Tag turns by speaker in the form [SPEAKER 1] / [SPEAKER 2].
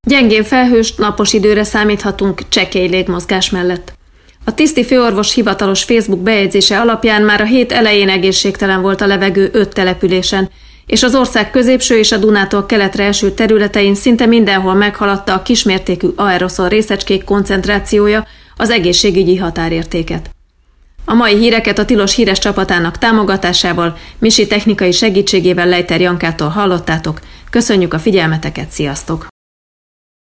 [SPEAKER 1] Gyengén felhős, napos időre számíthatunk csekély légmozgás mellett. A Tiszti főorvos hivatalos Facebook bejegyzése alapján már a hét elején egészségtelen volt a levegő 5 településen, és az ország középső és a Dunától keletre eső területein szinte mindenhol meghaladta a kismértékű aeroszol részecskék koncentrációja az egészségügyi határértéket. A mai híreket a Tilos híres csapatának támogatásával, Misi technikai segítségével Lejter Jankától hallottátok. Köszönjük a figyelmeteket, sziasztok!